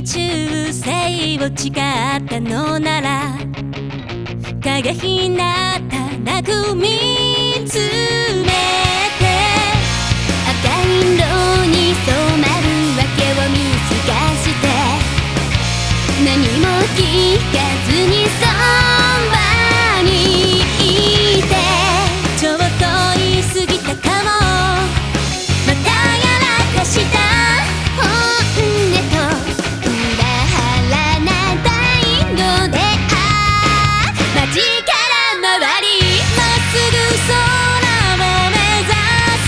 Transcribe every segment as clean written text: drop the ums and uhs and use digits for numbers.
に忠誠を誓ったのなら影ひなたなく見つめて赤色に染まるわけを見透かして何も聞かずにそばにいてちょっと言い過ぎたかもまたやらかした本音と裏腹な態度で街から回りまっすぐ空を目指す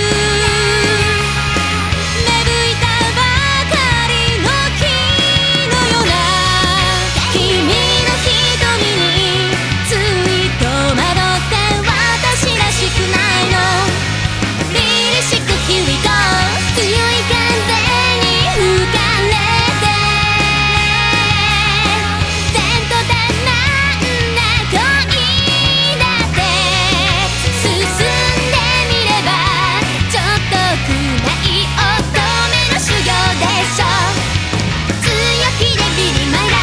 芽吹いたばかりの木のような君の瞳につい戸惑って私らしくないの凛々しくキリと強い風に吹かれて点と点なんだ恋だって進んでみればちょっと暗い乙女の修行でしょ強気でビリマイラ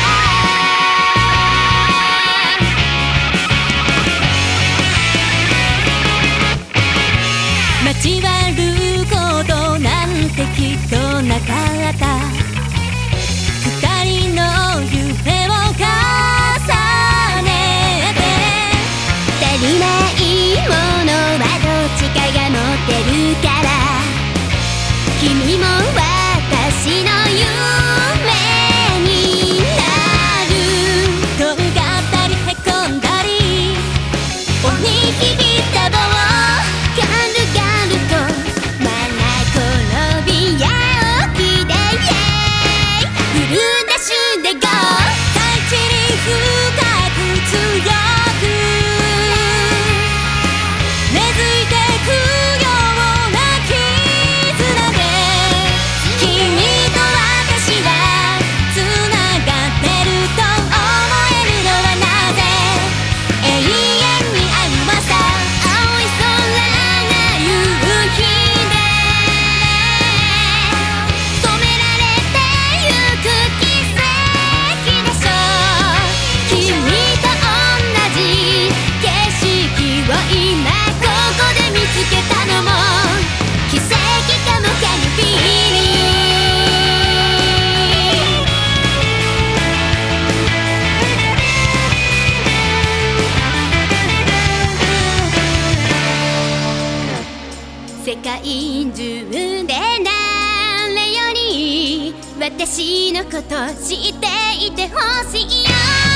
交わることなんてきっとなかった二人の夢を重ねて足りないものはどっちかが持ってるから君も私の夢になるとんがったりへこんだり尾に響いた棒ガルガルとまだ転びや起きでフルダッシュでゴー大地に深く強く根付いてくような絆で君と私はつながってると思えるのはなぜ永遠にあるまさ青い空が夕日で染められてゆく奇跡でしょ君と同じ景色を今ここで見つけたのも奇跡かもかにフィーリング世界中で誰より私のこと知っていてほしいよ